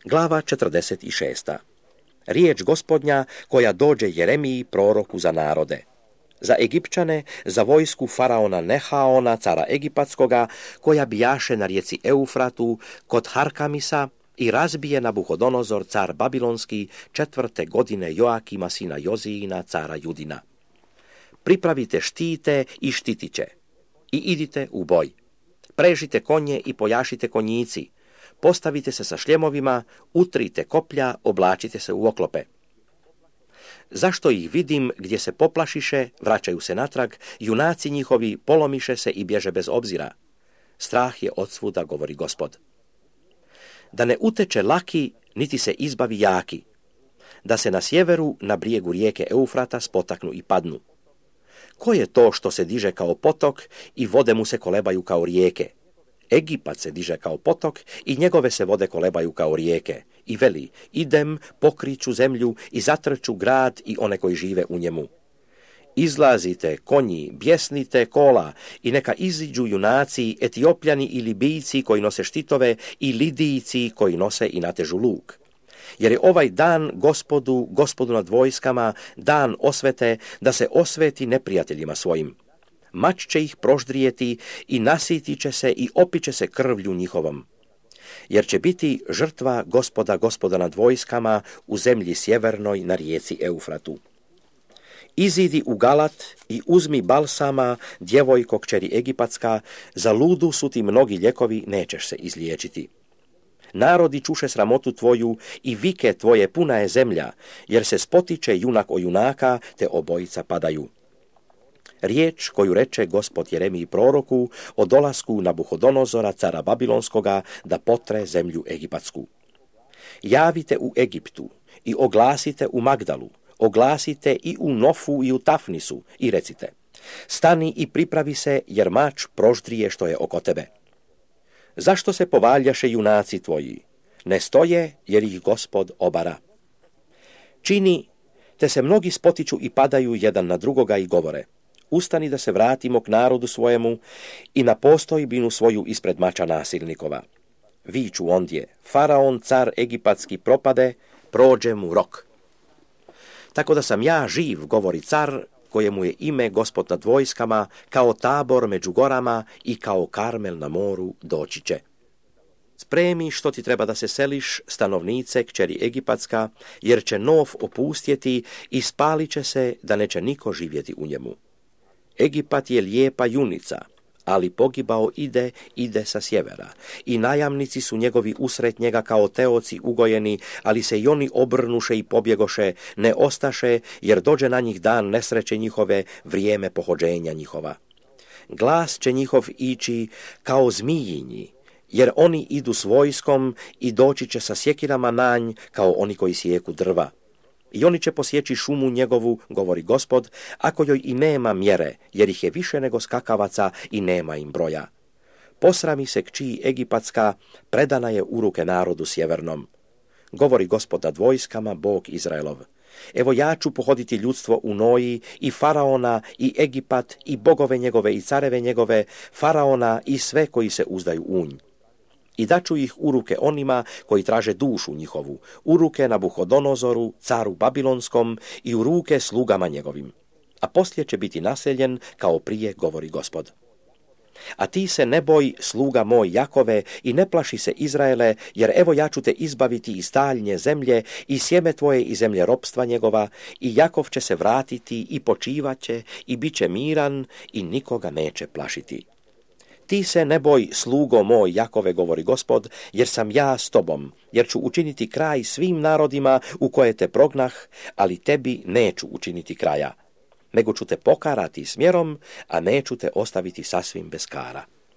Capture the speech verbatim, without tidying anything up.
Glava četrdeset šest. Riječ Gospodnja koja dođe Jeremiji proroku za narode. Za Egipćane, za vojsku faraona Nehaona, cara Egipatskoga, koja bijaše na rijeci Eufratu kod Harkamisa i razbije Nabuhodonozor, car Babilonski, četvrte godine Joakima sina Jozijina, cara Judina. Pripravite štite i štitiće i idite u boj. Prežite konje i pojašite konjici. Postavite se sa šljemovima, utrite koplja, oblačite se u oklope. Zašto ih vidim gdje se poplašiše, vraćaju se natrag, junaci njihovi polomiše se i bježe bez obzira. Strah je od svuda, govori Gospod. Da ne uteče laki, niti se izbavi jaki. Da se na sjeveru, na brijegu rijeke Eufrata, spotaknu i padnu. Ko je to što se diže kao potok i vode mu se kolebaju kao rijeke? Egipat se diže kao potok i njegove se vode kolebaju kao rijeke. I veli, idem, pokriću zemlju i zatrču grad i one koji žive u njemu. Izlazite, konji, bjesnite kola i neka iziđu junaci, Etiopljani i Libijci koji nose štitove i Lidijci koji nose i natežu luk. Jer je ovaj dan Gospodu, Gospodu nad vojskama, dan osvete, da se osveti neprijateljima svojim. Mač će ih proždrijeti i nasitit će se i opiće se krvlju njihovom. Jer će biti žrtva Gospoda, Gospoda nad vojskama u zemlji sjevernoj na rijeci Eufratu. Izidi u Galat i uzmi balsama, djevojko kćeri Egipatska, za ludu su ti mnogi ljekovi, nećeš se izliječiti. Narodi čuše sramotu tvoju i vike tvoje puna je zemlja, jer se spotiče junak o junaka, te obojica padaju. Riječ koju reče Gospod Jeremiji proroku o dolasku Nabuhodonozora, cara Babilonskoga, da potre zemlju Egipatsku. Javite u Egiptu i oglasite u Magdalu, oglasite i u Nofu i u Tafnisu i recite: stani i pripravi se, jer mač proždrije što je oko tebe. Zašto se povaljaše junaci tvoji? Ne stoje, jer ih Gospod obara. Čini, te se mnogi spotiču i padaju jedan na drugoga i govore: ustani da se vratimo k narodu svojemu i na postojbinu svoju ispred mača nasilnikova. Viču ondje: faraon, car egipatski propade, prođe mu rok. Tako da sam ja živ, govori car, kojemu je ime Gospod nad vojskama, kao Tabor među gorama i kao Karmel na moru doći će. Spremi što ti treba da se seliš, stanovnice kćeri Egipatska, jer će Nov opustjeti i spalit će se, da neće niko živjeti u njemu. Egipat je lijepa junica, ali pogibao ide, ide sa sjevera. I najamnici su njegovi usred njega kao teoci ugojeni, ali se i oni obrnuše i pobjegoše, ne ostaše, jer dođe na njih dan nesreće njihove, vrijeme pohođenja njihova. Glas će njihov ići kao zmijinji, jer oni idu s vojskom i doći će sa sjekirama na nj, kao oni koji sijeku drva. I oni će posjeći šumu njegovu, govori Gospod, ako joj i nema mjere, jer ih je više nego skakavaca i nema im broja. Posrami se kći Egipatska, predana je u ruke narodu sjevernom. Govori Gospod nad vojskama, Bog Izraelov. Evo ja ću pohoditi ljudstvo u Noji, i faraona, i Egipat, i bogove njegove, i careve njegove, faraona i sve koji se uzdaju u nj. I daću ih u ruke onima koji traže dušu njihovu, u ruke Nabuhodonozoru, caru Babilonskom, i u ruke slugama njegovim. A poslije će biti naseljen kao prije, govori Gospod. A ti se ne boj, sluga moj Jakove, i ne plaši se Izraele, jer evo ja ću te izbaviti iz daljnje zemlje i sjeme tvoje iz zemlje ropstva njegova, i Jakov će se vratiti i počivaće i bit će miran i nikoga neće plašiti. Ti se ne boj, slugo moj Jakove, govori Gospod, jer sam ja s tobom, jer ću učiniti kraj svim narodima u koje te prognah, ali tebi neću učiniti kraja, nego ću te pokarati smjerom, a neću te ostaviti sasvim bez kara.